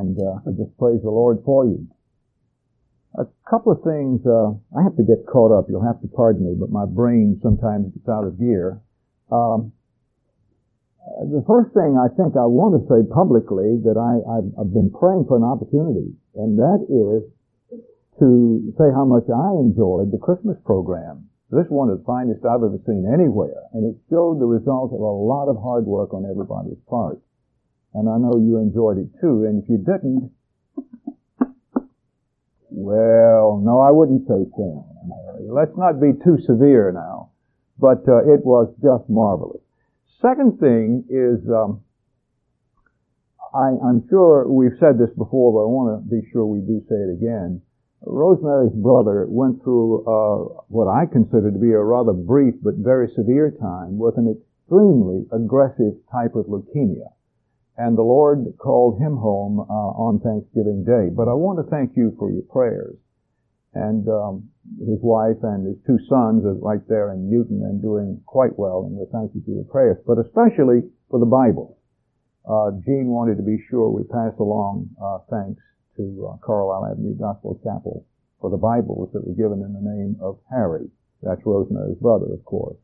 And I just praise the Lord for you. A couple of things, I have to get caught up. You'll have to pardon me, but my brain sometimes gets out of gear. The first thing I think I want to say publicly that I've been praying for an opportunity, and that is to say how much I enjoyed the Christmas program. This one is the finest I've ever seen anywhere, and it showed the result of a lot of hard work on everybody's part. And I know you enjoyed it too, and if you didn't, well, no, I wouldn't say sin. Let's not be too severe now, but it was just marvelous. Second thing is, I'm sure we've said this before, but I want to be sure we do say it again. Rosemary's brother went through what I consider to be a rather brief but very severe time with an extremely aggressive type of leukemia. And the Lord called him home on Thanksgiving Day. But I want to thank you for your prayers. And his wife and his two sons are right there in Newton and doing quite well, and we thank you for your prayers, but especially for the Bible. Gene wanted to be sure we pass along thanks to Carlisle Avenue Gospel Chapel for the Bibles that were given in the name of Harry. That's Rosemary's brother, of course.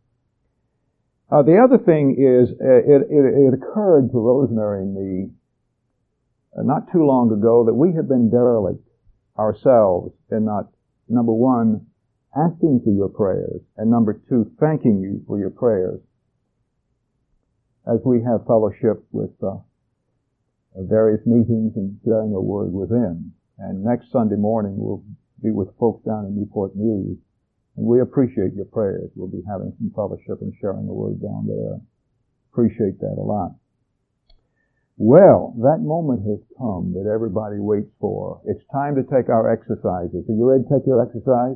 The other thing is, it occurred to Rosemary and me not too long ago that we have been derelict ourselves in not, number one, asking for your prayers, and number two, thanking you for your prayers as we have fellowship with various meetings and sharing a word within. And next Sunday morning we'll be with folks down in Newport News, and we appreciate your prayers. We'll be having some fellowship and sharing the word down there. Appreciate that a lot. Well, that moment has come that everybody waits for. It's time to take our exercises. Are you ready to take your exercise?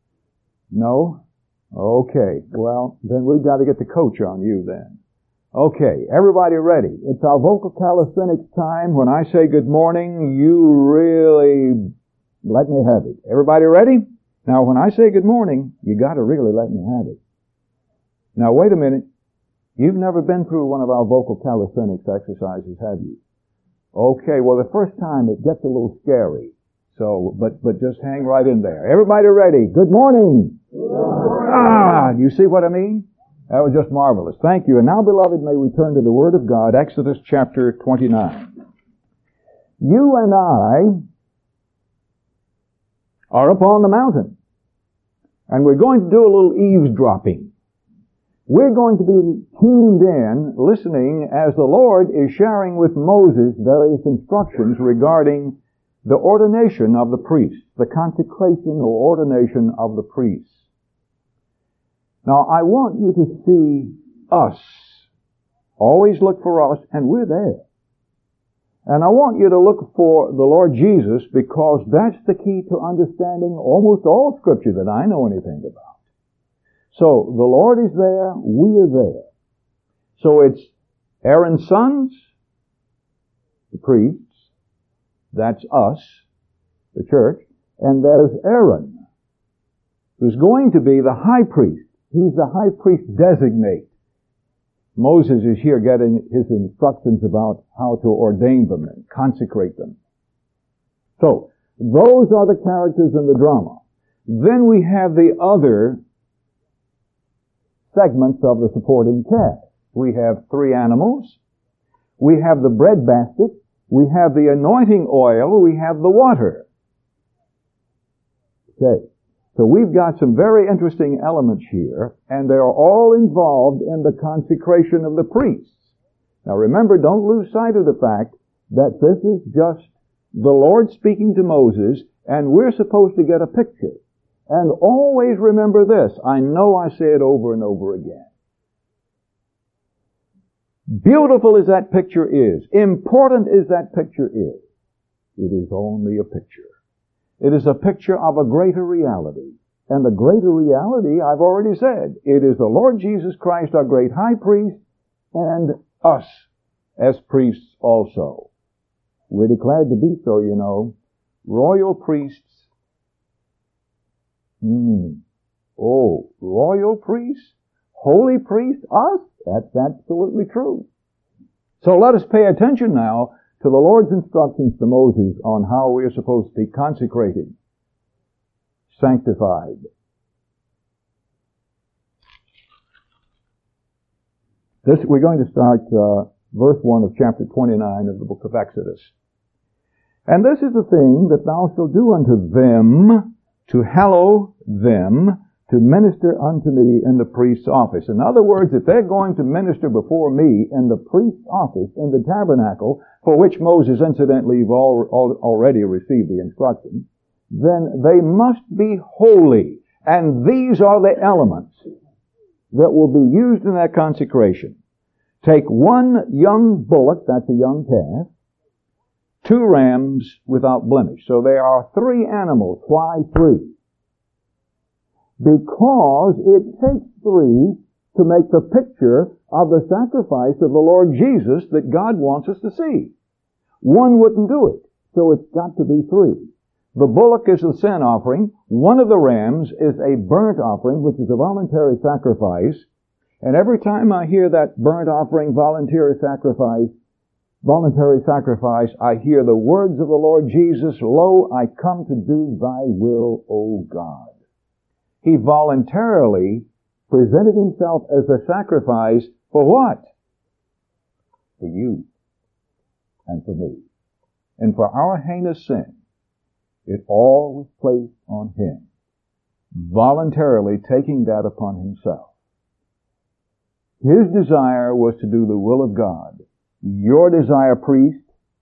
No? Okay. Well, then we've got to get the coach on you then. Okay, everybody ready? It's our vocal calisthenics time. When I say good morning, you really let me have it. Everybody ready? Now, when I say good morning, you got to really let me have it. Now, wait a minute. You've never been through one of our vocal calisthenics exercises, have you? Okay, well, the first time it gets a little scary. So, but just hang right in there. Everybody ready? Good morning. Good morning. You see what I mean? That was just marvelous. Thank you. And now, beloved, may we turn to the Word of God, Exodus chapter 29. You and I are upon the mountain, and we're going to do a little eavesdropping. We're going to be tuned in, listening as the Lord is sharing with Moses various instructions regarding the ordination of the priests, the consecration or ordination of the priests. Now, I want you to see us. Always look for us, and we're there. And I want you to look for the Lord Jesus, because that's the key to understanding almost all Scripture that I know anything about. So, the Lord is there, we are there. So it's Aaron's sons, the priests, that's us, the church, and there's Aaron, who's going to be the high priest. He's the high priest designate. Moses is here getting his instructions about how to ordain them and consecrate them. So, those are the characters in the drama. Then we have the other segments of the supporting cast. We have 3 animals. We have the bread basket. We have the anointing oil. We have the water. Okay. So we've got some very interesting elements here, and they're all involved in the consecration of the priests. Now remember, don't lose sight of the fact that this is just the Lord speaking to Moses, and we're supposed to get a picture. And always remember this. I know I say it over and over again. Beautiful as that picture is, important as that picture is, it is only a picture. It is a picture of a greater reality. And the greater reality, I've already said, it is the Lord Jesus Christ, our great high priest, and us as priests also. We're declared to be so, you know. Royal priests. Oh, royal priests? Holy priests? Us? That's absolutely true. So let us pay attention now to to the Lord's instructions to Moses on how we are supposed to be consecrated, sanctified. We're going to start verse 1 of chapter 29 of the book of Exodus. And this is the thing that thou shalt do unto them, to hallow them, to minister unto me in the priest's office. In other words, if they're going to minister before me in the priest's office, in the tabernacle, for which Moses incidentally already received the instruction, then they must be holy. And these are the elements that will be used in that consecration. Take one young bullock, that's a young calf, 2 rams without blemish. So there are 3 animals. Why 3? Because it takes 3 to make the picture of the sacrifice of the Lord Jesus that God wants us to see. 1 wouldn't do it, so it's got to be 3. The bullock is the sin offering. One of the rams is a burnt offering, which is a voluntary sacrifice. And every time I hear that burnt offering, voluntary sacrifice, I hear the words of the Lord Jesus, "Lo, I come to do thy will, O God." He voluntarily presented himself as a sacrifice for what? For you and for me. And for our heinous sin, it all was placed on him, voluntarily taking that upon himself. His desire was to do the will of God. Your desire, priest,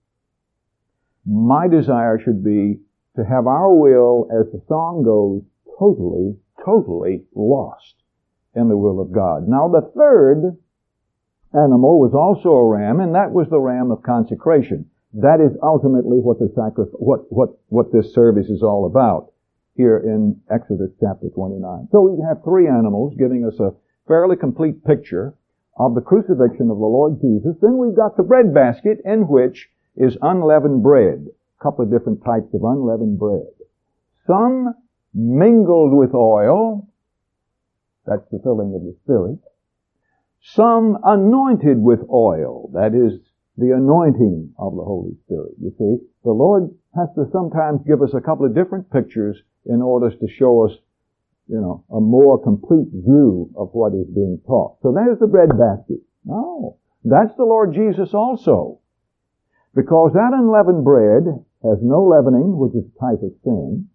my desire should be to have our will, as the song goes, totally lost in the will of God. Now the third animal was also a ram, and that was the ram of consecration. That is ultimately what what this service is all about here in Exodus chapter 29. So we have 3 animals giving us a fairly complete picture of the crucifixion of the Lord Jesus. Then we've got the bread basket, in which is unleavened bread. A couple of different types of unleavened bread. Some mingled with oil. That's the filling of the Spirit. Some anointed with oil. That is the anointing of the Holy Spirit. You see, the Lord has to sometimes give us a couple of different pictures in order to show us, a more complete view of what is being taught. So there's the bread basket. No, that's the Lord Jesus also. Because that unleavened bread has no leavening, which is a type of sin,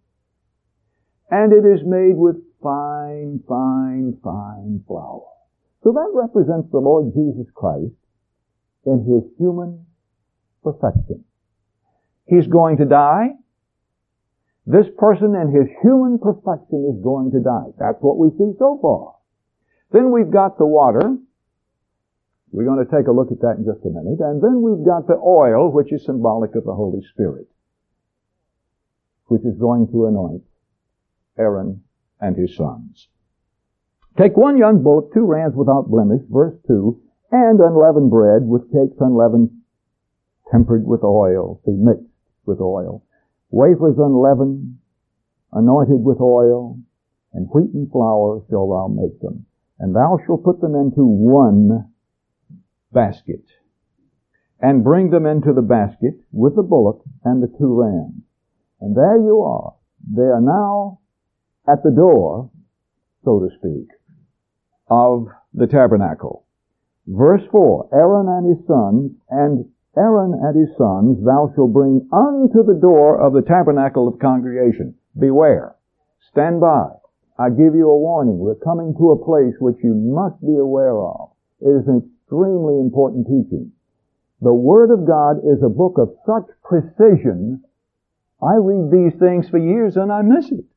and it is made with fine flour. So that represents the Lord Jesus Christ in his human perfection. He's going to die. This person in his human perfection is going to die. That's what we see so far. Then we've got the water. We're going to take a look at that in just a minute. And then we've got the oil, which is symbolic of the Holy Spirit, which is going to anoint Aaron and his sons. Take 1 young bullock, 2 rams without blemish, verse 2, and unleavened bread with cakes unleavened, tempered with oil, mixed with oil. Wafers unleavened, anointed with oil, and wheaten flour shalt thou make them. And thou shalt put them into 1 basket, and bring them into the basket with the bullock and the 2 rams. And there you are. They are now at the door, so to speak, of the tabernacle. Verse 4, Aaron and his sons thou shalt bring unto the door of the tabernacle of congregation. Beware. Stand by. I give you a warning. We're coming to a place which you must be aware of. It is an extremely important teaching. The Word of God is a book of such precision. I read these things for years and I miss it.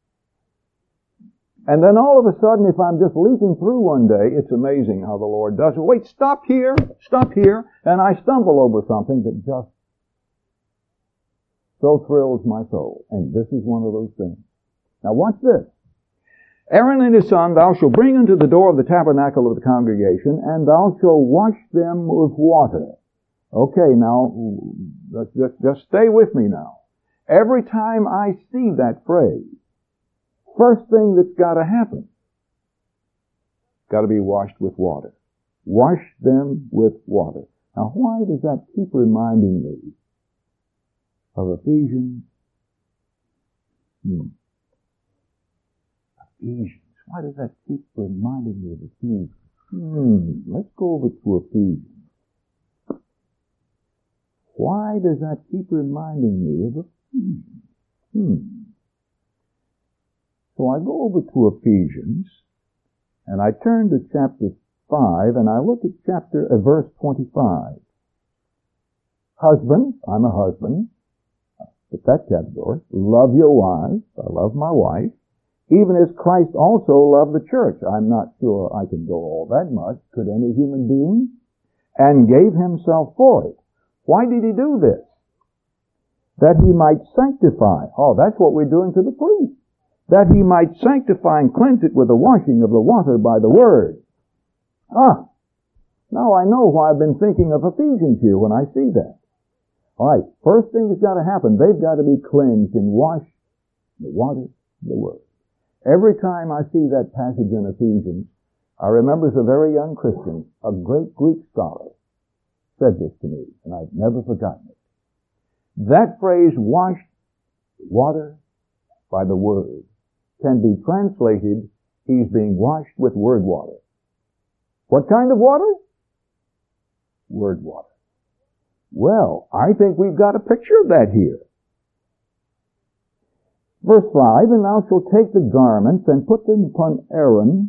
And then all of a sudden, if I'm just leaping through one day, it's amazing how the Lord does it. Wait, stop here, and I stumble over something that just so thrills my soul. And this is one of those things. Now watch this. Aaron and his son thou shalt bring unto the door of the tabernacle of the congregation, and thou shalt wash them with water. Okay, now, just stay with me now. Every time I see that phrase, first thing that's got to happen, got to be washed with water. Wash them with water. Now, why does that keep reminding me of Ephesians? Ephesians. Why does that keep reminding me of Ephesians? Let's go over to Ephesians. Why does that keep reminding me of Ephesians? So I go over to Ephesians, and I turn to chapter 5, and I look at verse 25. Husbands, I'm a husband, but that category. Love your wives. I love my wife. Even as Christ also loved the church. I'm not sure I can go all that much. Could any human being? And gave himself for it. Why did he do this? That he might sanctify. Oh, that's what we're doing to the priest. That he might sanctify and cleanse it with the washing of the water by the word. Now I know why I've been thinking of Ephesians here when I see that. All right, first thing that's got to happen, they've got to be cleansed and washed in the water of the word. Every time I see that passage in Ephesians, I remember as a very young Christian, a great Greek scholar said this to me, and I've never forgotten it. That phrase, washed water by the word, can be translated, he's being washed with word water. What kind of water? Word water. Well, I think we've got a picture of that here. Verse 5, and thou shalt take the garments and put them upon Aaron.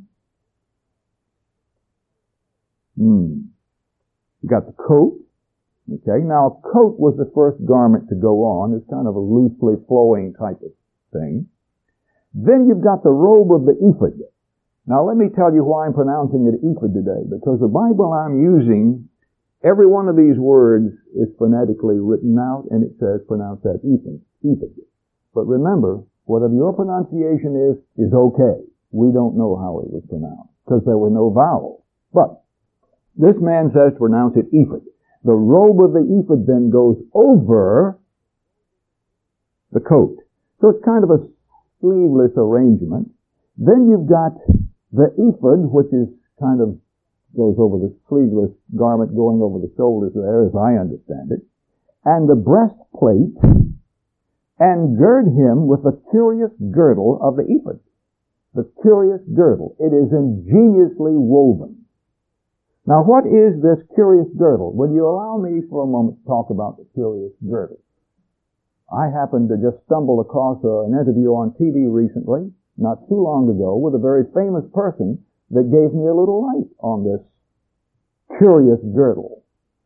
You got the coat. Okay, now a coat was the first garment to go on. It's kind of a loosely flowing type of thing. Then you've got the robe of the ephod. Now let me tell you why I'm pronouncing it ephod today. Because the Bible I'm using, every one of these words is phonetically written out, and it says pronounce that ephod. But remember, whatever your pronunciation is okay. We don't know how it was pronounced, because there were no vowels. But this man says to pronounce it ephod. The robe of the ephod then goes over the coat. So it's kind of a sleeveless arrangement. Then you've got the ephod, which is kind of goes over the sleeveless garment going over the shoulders there, as I understand it. And the breastplate, and gird him with the curious girdle of the ephod. The curious girdle. It is ingeniously woven. Now, what is this curious girdle? Will you allow me for a moment to talk about the curious girdle? I happened to just stumble across an interview on TV recently, not too long ago, with a very famous person that gave me a little light on this curious girdle.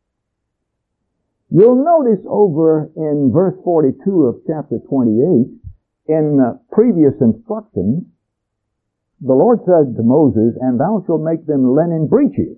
You'll notice over in verse 42 of chapter 28, in previous instructions, the Lord said to Moses, and thou shalt make them linen breeches.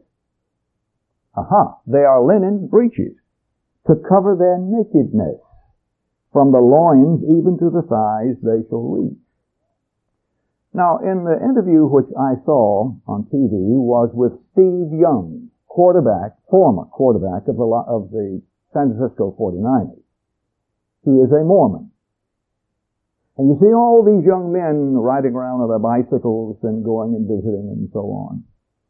They are linen breeches to cover their nakedness. From the loins even to the thighs they shall reach. Now, in the interview which I saw on TV was with Steve Young, former quarterback of the San Francisco 49ers. He is a Mormon. And you see all these young men riding around on their bicycles and going and visiting and so on.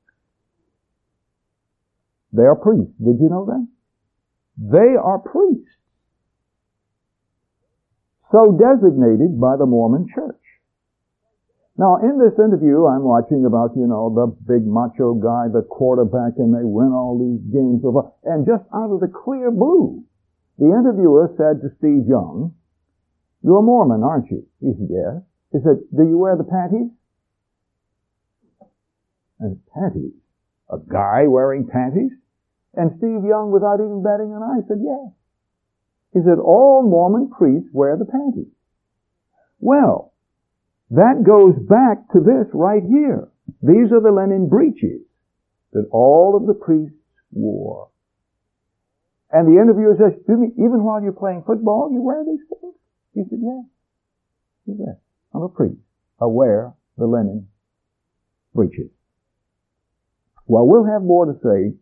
They are priests. Did you know that? They are priests. So designated by the Mormon Church. Now, in this interview, I'm watching about, the big macho guy, the quarterback, and they win all these games. And just out of the clear blue, the interviewer said to Steve Young, "You're a Mormon, aren't you?" He said, "Yes." He said, "Do you wear the panties?" And panties? A guy wearing panties? And Steve Young, without even batting an eye, said, "Yes." He said, "All Mormon priests wear the panties." Well, that goes back to this right here. These are the linen breeches that all of the priests wore. And the interviewer says, "Excuse me, even while you're playing football, you wear these things?" He said, "Yes." He said, "I'm a priest. I wear the linen breeches." Well, we'll have more to say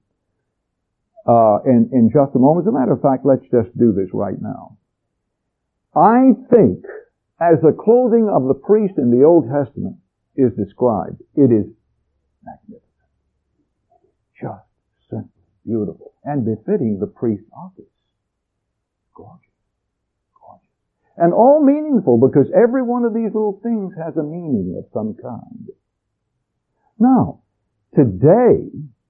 in just a moment. As a matter of fact, let's just do this right now. I think, as the clothing of the priest in the Old Testament is described, it is magnificent. Just simply beautiful, and befitting the priest's office. Gorgeous. Gorgeous. And all meaningful, because every one of these little things has a meaning of some kind. Now, today,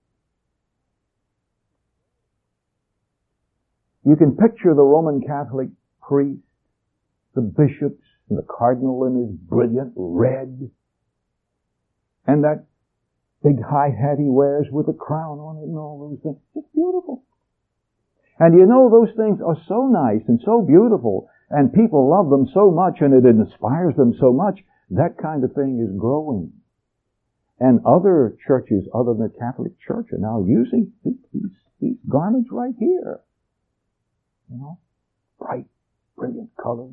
you can picture the Roman Catholic priest, the bishops, and the cardinal in his brilliant red, and that big high hat he wears with a crown on it and all those things. It's beautiful. And you know, those things are so nice and so beautiful, and people love them so much, and it inspires them so much. That kind of thing is growing. And other churches other than the Catholic Church are now using these garments right here. You know, bright, brilliant colors.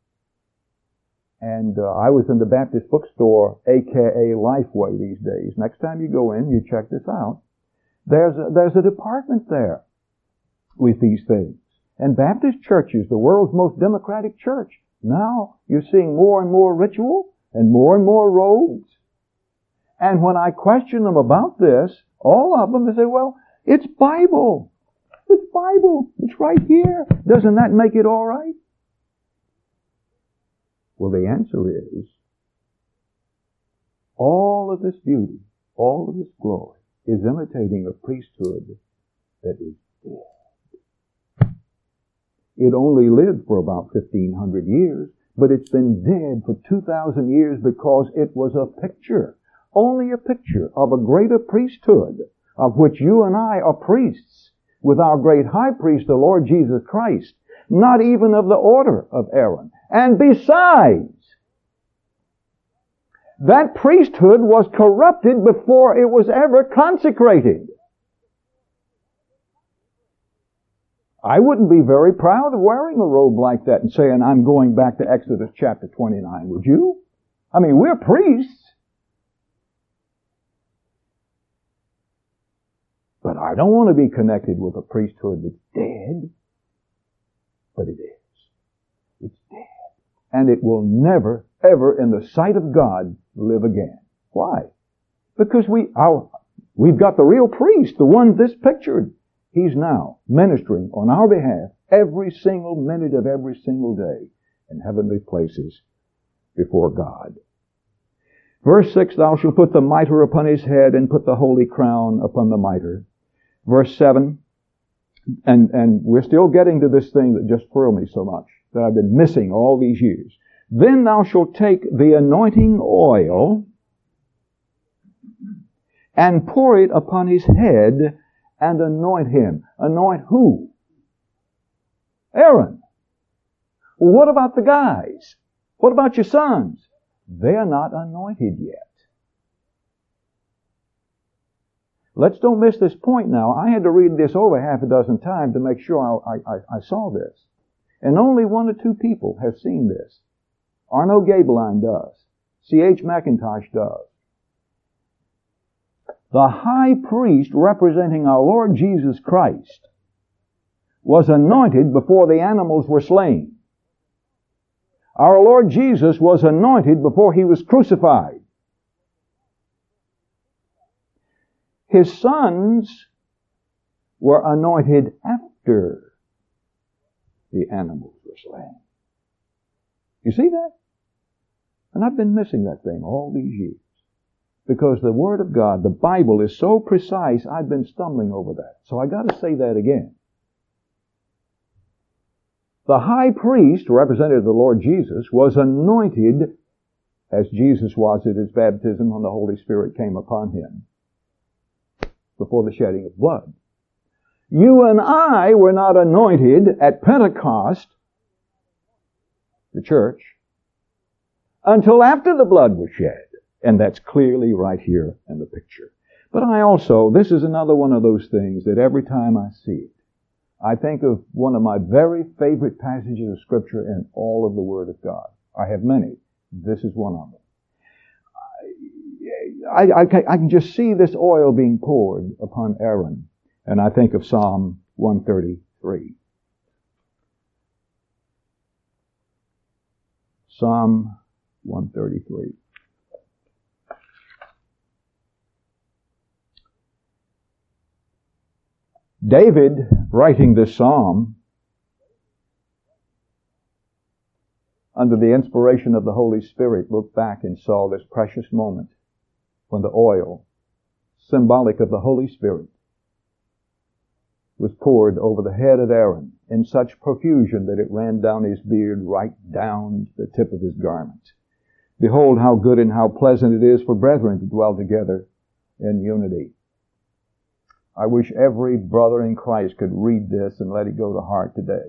And I was in the Baptist bookstore, a.k.a. Lifeway these days. Next time you go in, you check this out. There's a department there with these things. And Baptist churches, the world's most democratic church, now you're seeing more and more ritual and more robes. And when I question them about this, all of them, they say, well, it's Bible. It's Bible. It's right here. Doesn't that make it all right? Well, the answer is, all of this beauty, all of this glory, is imitating a priesthood that is dead. It only lived for about 1,500 years, but it's been dead for 2,000 years because it was a picture, only a picture of a greater priesthood, of which you and I are priests, with our great high priest, the Lord Jesus Christ, not even of the order of Aaron. And besides, that priesthood was corrupted before it was ever consecrated. I wouldn't be very proud of wearing a robe like that and saying, I'm going back to Exodus chapter 29, would you? I mean, we're priests. But I don't want to be connected with a priesthood that's dead. But it is. It's dead. And it will never, ever, in the sight of God, live again. Why? Because we've got the real priest, the one this pictured. He's now ministering on our behalf every single minute of every single day in heavenly places before God. Verse 6, thou shalt put the mitre upon his head and put the holy crown upon the mitre. Verse 7, and we're still getting to this thing that just thrilled me so much, that I've been missing all these years. Then thou shalt take the anointing oil and pour it upon his head and anoint him. Anoint who? Aaron. Well, what about the guys? What about your sons? They're not anointed yet. Let's don't miss this point now. I had to read this over half a dozen times to make sure I saw this. And only one or two people have seen this. Arno Gabeline does. C.H. McIntosh does. The high priest representing our Lord Jesus Christ was anointed before the animals were slain. Our Lord Jesus was anointed before he was crucified. His sons were anointed after the animals were slain. You see that? And I've been missing that thing all these years. Because the Word of God, the Bible, is so precise, I've been stumbling over that. So I got to say that again. The high priest, representative of the Lord Jesus, was anointed as Jesus was at his baptism when the Holy Spirit came upon him before the shedding of blood. You and I were not anointed at Pentecost, the church, until after the blood was shed. And that's clearly right here in the picture. But this is another one of those things that every time I see it, I think of one of my very favorite passages of Scripture in all of the Word of God. I have many. This is one of them. I can just see this oil being poured upon Aaron. And I think of Psalm 133. Psalm 133. David, writing this psalm, under the inspiration of the Holy Spirit, looked back and saw this precious moment when the oil, symbolic of the Holy Spirit, was poured over the head of Aaron in such profusion that it ran down his beard right down to the tip of his garment. Behold how good and how pleasant it is for brethren to dwell together in unity. I wish every brother in Christ could read this and let it go to heart today.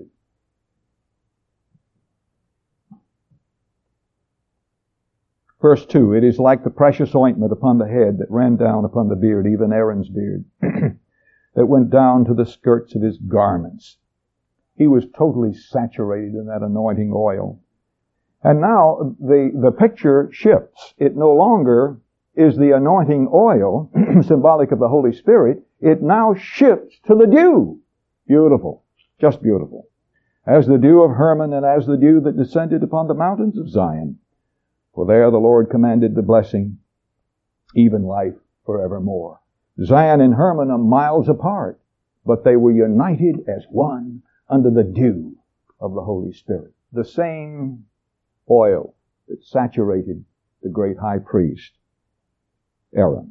Verse 2, it is like the precious ointment upon the head that ran down upon the beard, even Aaron's beard, that went down to the skirts of his garments. He was totally saturated in that anointing oil. And now the picture shifts. It no longer is the anointing oil, symbolic of the Holy Spirit. It now shifts to the dew. Beautiful. Just beautiful. As the dew of Hermon and as the dew that descended upon the mountains of Zion. For there the Lord commanded the blessing, even life forevermore. Zion and Hermon are miles apart, but they were united as one under the dew of the Holy Spirit. The same oil that saturated the great high priest, Aaron.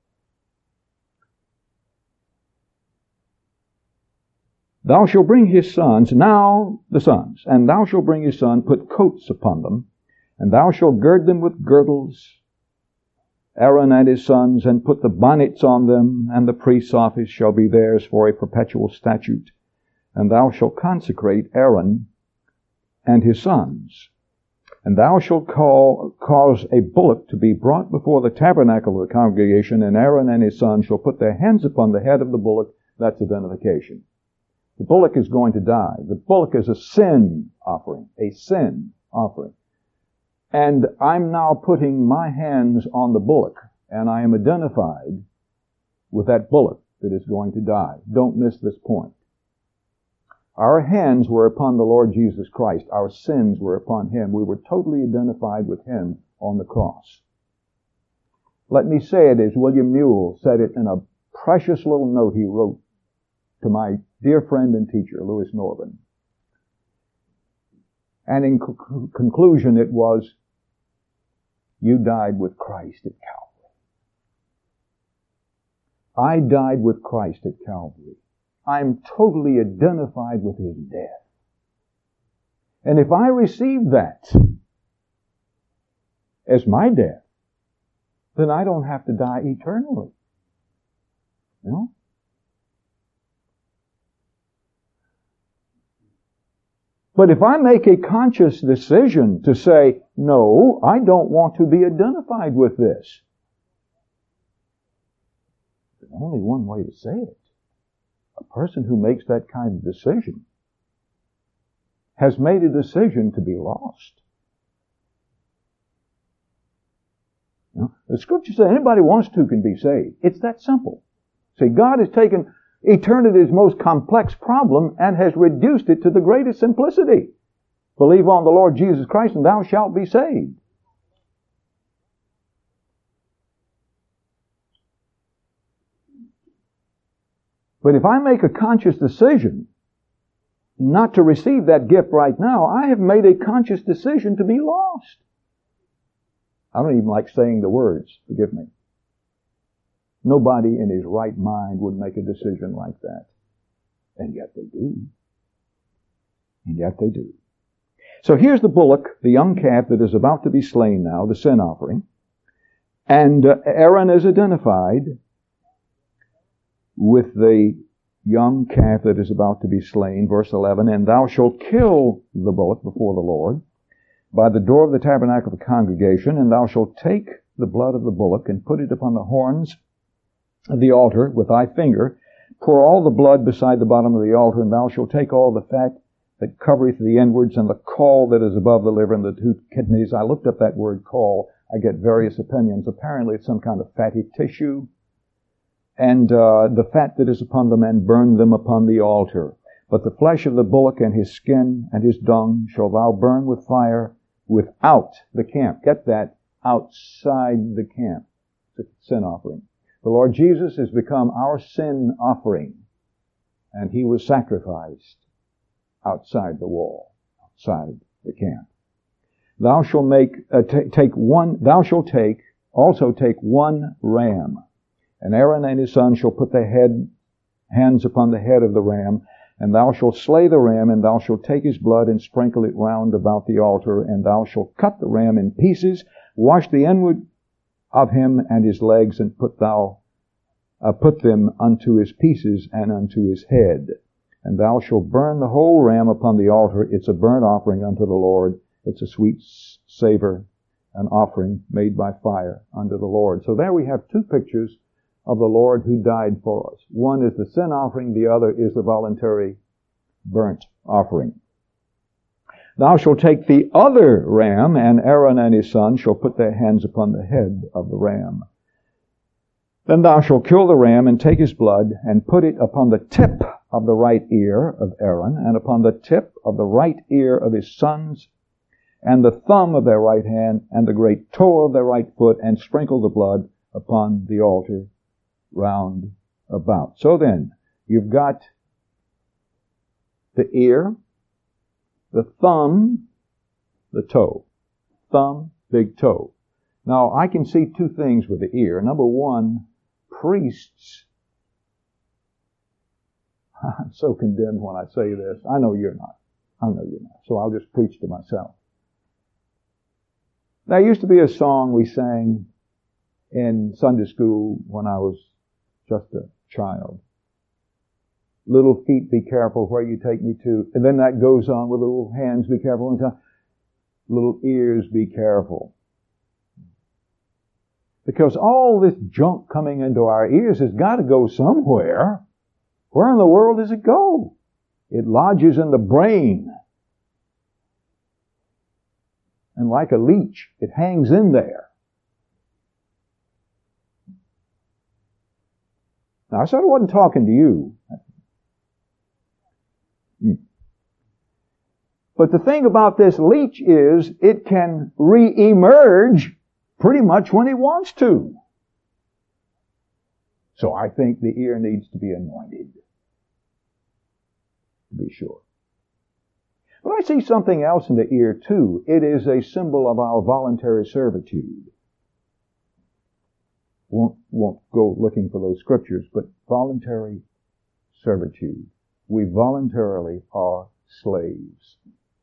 Thou shalt bring his sons, now the sons, and thou shalt bring his son, put coats upon them, and thou shalt gird them with girdles, Aaron and his sons, and put the bonnets on them, and the priest's office shall be theirs for a perpetual statute. And thou shalt consecrate Aaron and his sons. And thou shalt cause a bullock to be brought before the tabernacle of the congregation, and Aaron and his sons shall put their hands upon the head of the bullock. That's identification. The bullock is going to die. The bullock is a sin offering. A sin offering. And I'm now putting my hands on the bullock, and I am identified with that bullock that is going to die. Don't miss this point. Our hands were upon the Lord Jesus Christ. Our sins were upon Him. We were totally identified with Him on the cross. Let me say it as William Newell said it in a precious little note he wrote to my dear friend and teacher, Louis Norman. And in conclusion it was, you died with Christ at Calvary. I died with Christ at Calvary. I'm totally identified with His death. And if I receive that as my death, then I don't have to die eternally. You know? But if I make a conscious decision to say, no, I don't want to be identified with this, there's only one way to say it. A person who makes that kind of decision has made a decision to be lost. You know, the Scripture says anybody who wants to can be saved. It's that simple. See, God has taken eternity's most complex problem and has reduced it to the greatest simplicity. Believe on the Lord Jesus Christ and thou shalt be saved. But if I make a conscious decision not to receive that gift right now, I have made a conscious decision to be lost. I don't even like saying the words, forgive me. Nobody in his right mind would make a decision like that. And yet they do. And yet they do. So here's the bullock, the young calf that is about to be slain now, the sin offering. And Aaron is identified with the young calf that is about to be slain. Verse 11, and thou shalt kill the bullock before the Lord by the door of the tabernacle of the congregation, and thou shalt take the blood of the bullock and put it upon the horns of the altar with thy finger, pour all the blood beside the bottom of the altar, and thou shalt take all the fat that covereth the inwards, and the caul that is above the liver, and the two kidneys. I looked up that word caul. I get various opinions. Apparently it's some kind of fatty tissue. And the fat that is upon them, and burn them upon the altar. But the flesh of the bullock and his skin and his dung shall thou burn with fire without the camp. Get that? Outside the camp. It's a sin offering. The Lord Jesus has become our sin offering. and he was sacrificed outside the wall, outside the camp. Thou shalt also take one ram, and Aaron and his son shall put their hands upon the head of the ram, and thou shalt slay the ram, and thou shalt take his blood and sprinkle it round about the altar, and thou shalt cut the ram in pieces, wash the inward of him and his legs, and put them unto his pieces and unto his head. And thou shalt burn the whole ram upon the altar. It's a burnt offering unto the Lord. It's a sweet savor, an offering made by fire unto the Lord. So there we have two pictures of the Lord who died for us. One is the sin offering, the other is the voluntary burnt offering. Thou shalt take the other ram, and Aaron and his son shall put their hands upon the head of the ram. Then thou shalt kill the ram, and take his blood, and put it upon the tip of the right ear of Aaron, and upon the tip of the right ear of his sons, and the thumb of their right hand, and the great toe of their right foot, and sprinkle the blood upon the altar round about. So then, you've got the ear, the thumb, the toe. Thumb, big toe. Now, I can see two things with the ear. Number one, priests. I'm so condemned when I say this. I know you're not. I know you're not. So I'll just preach to myself. There used to be a song we sang in Sunday school when I was just a child. Little feet, be careful where you take me to. And then that goes on with little hands, be careful. Little ears, be careful. Because all this junk coming into our ears has got to go somewhere. Where in the world does it go? It lodges in the brain. And like a leech, it hangs in there. Now, I sort of wasn't talking to you. But the thing about this leech is it can re-emerge pretty much when it wants to. So I think the ear needs to be anointed. To be sure. But I see something else in the ear too. It is a symbol of our voluntary servitude. Won't go looking for those scriptures, but voluntary servitude. We voluntarily are slaves.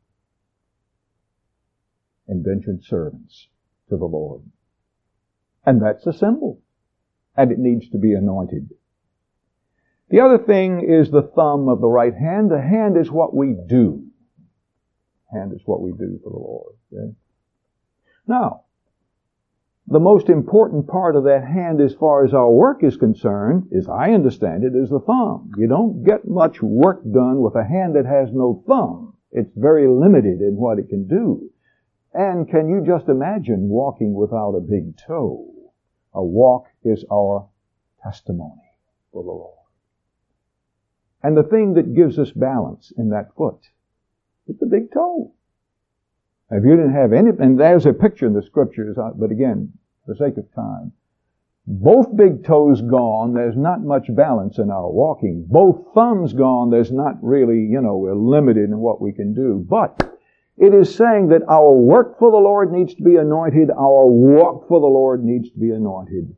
Indentured servants to the Lord. And that's a symbol. And it needs to be anointed. The other thing is the thumb of the right hand. The hand is what we do. Hand is what we do for the Lord. Okay? Now, the most important part of that hand as far as our work is concerned, as I understand it, is the thumb. You don't get much work done with a hand that has no thumb. It's very limited in what it can do. And can you just imagine walking without a big toe? A walk is our testimony for the Lord. And the thing that gives us balance in that foot is the big toe. If you didn't have any, and there's a picture in the scriptures, but again, for the sake of time, both big toes gone, there's not much balance in our walking. Both thumbs gone, there's not really, we're limited in what we can do. But it is saying that our work for the Lord needs to be anointed, our walk for the Lord needs to be anointed.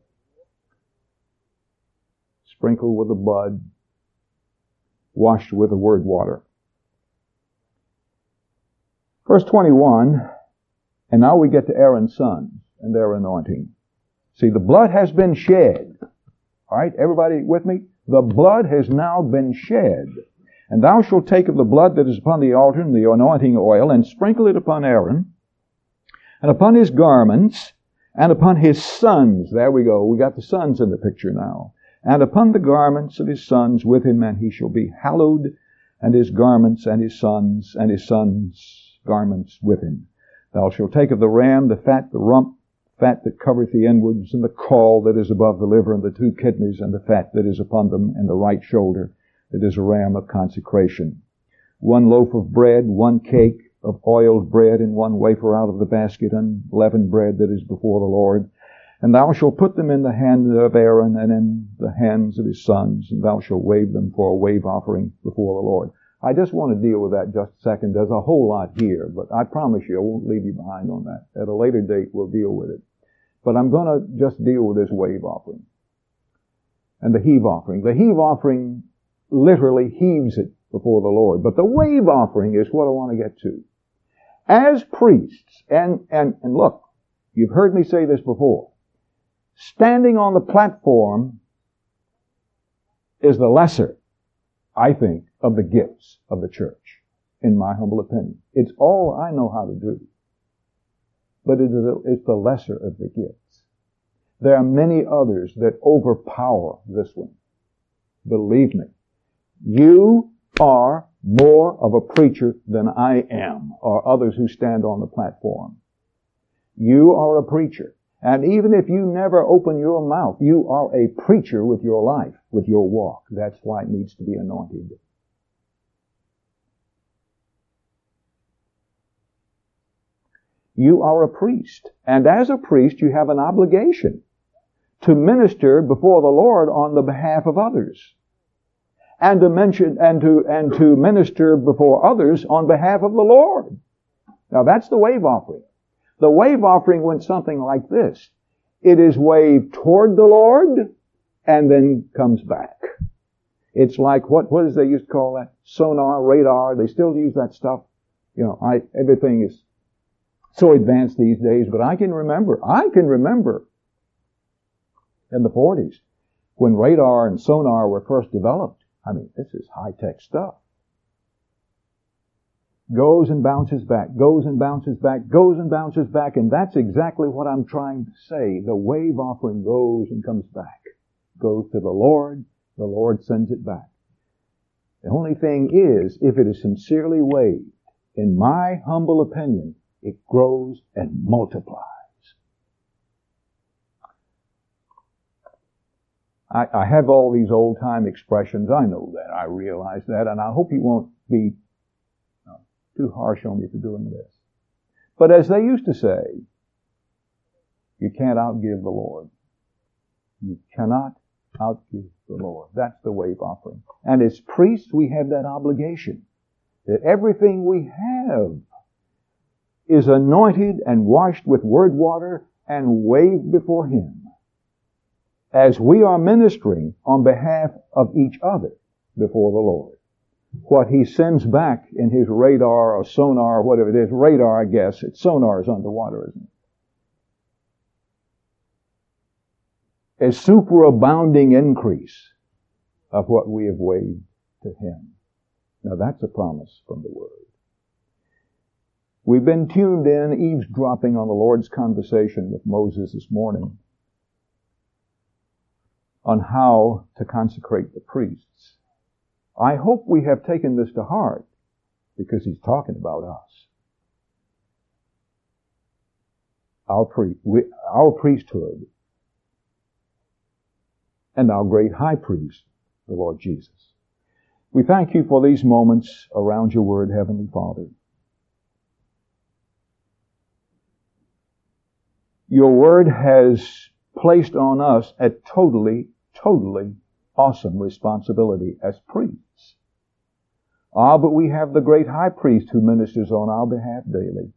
Sprinkled with the blood, washed with the word water. Verse 21, and now we get to Aaron's sons and their anointing. See, the blood has been shed. All right, everybody with me? The blood has now been shed. And thou shalt take of the blood that is upon the altar and the anointing oil, and sprinkle it upon Aaron, and upon his garments, and upon his sons. There we go. We got the sons in the picture now. And upon the garments of his sons with him, and he shall be hallowed, and his garments, and his sons' garments with him. Thou shalt take of the ram the fat, the rump, fat that covereth the inwards, and the caul that is above the liver, and the two kidneys, and the fat that is upon them, and the right shoulder. It is a ram of consecration. 1 loaf of bread, 1 cake of oiled bread, and 1 wafer out of the basket, unleavened bread that is before the Lord. And thou shalt put them in the hand of Aaron and in the hands of his sons, and thou shalt wave them for a wave offering before the Lord. I just want to deal with that just a second. There's a whole lot here, but I promise you I won't leave you behind on that. At a later date, we'll deal with it. But I'm going to just deal with this wave offering and the heave offering. The heave offering literally heaves it before the Lord. But the wave offering is what I want to get to. As priests, and look, you've heard me say this before, standing on the platform is the lesser, I think, of the gifts of the church, in my humble opinion. It's all I know how to do. But it's the lesser of the gifts. There are many others that overpower this one. Believe me. You are more of a preacher than I am, or others who stand on the platform. You are a preacher. And even if you never open your mouth, you are a preacher with your life, with your walk. That's why it needs to be anointed. You are a priest. And as a priest, you have an obligation to minister before the Lord on the behalf of others. And to minister before others on behalf of the Lord. Now that's the wave offering. The wave offering went something like this. It is waved toward the Lord and then comes back. It's like, what does they used to call that? Sonar, radar. They still use that stuff. You know, everything is so advanced these days, but I can remember in the 40s when radar and sonar were first developed. I mean, this is high-tech stuff. Goes and bounces back, goes and bounces back, goes and bounces back, and that's exactly what I'm trying to say. The wave offering goes and comes back. Goes to the Lord sends it back. The only thing is, if it is sincerely waved, in my humble opinion, it grows and multiplies. I have all these old-time expressions. I know that. I realize that. And I hope you won't be too harsh on me for doing this. But as they used to say, you can't outgive the Lord. You cannot outgive the Lord. That's the wave offering. And as priests, we have that obligation that everything we have is anointed and washed with word water and waved before Him as we are ministering on behalf of each other before the Lord. What He sends back in His radar or sonar or whatever it is, radar I guess, sonar is underwater, isn't it? A superabounding increase of what we have waved to Him. Now that's a promise from the Word. We've been tuned in, eavesdropping on the Lord's conversation with Moses this morning on how to consecrate the priests. I hope we have taken this to heart because He's talking about us. Our priesthood and our great high priest, the Lord Jesus. We thank You for these moments around Your Word, Heavenly Father. Your Word has placed on us a totally awesome responsibility as priests. But we have the great high priest who ministers on our behalf daily.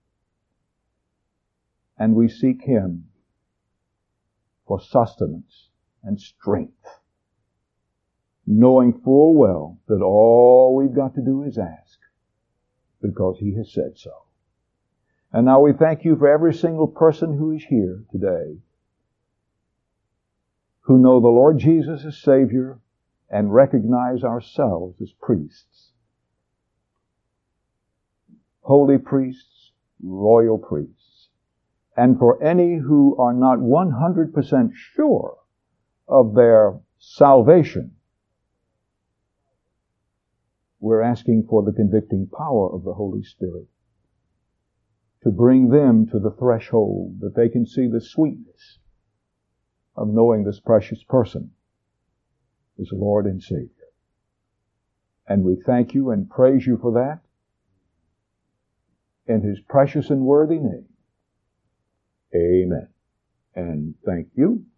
And we seek Him for sustenance and strength, knowing full well that all we've got to do is ask, because He has said so. And now we thank You for every single person who is here today, who know the Lord Jesus as Savior and recognize ourselves as priests. Holy priests, royal priests. And for any who are not 100% sure of their salvation, we're asking for the convicting power of the Holy Spirit to bring them to the threshold that they can see the sweetness of knowing this precious person is Lord and Savior. And we thank You and praise You for that in His precious and worthy name. Amen. And thank you.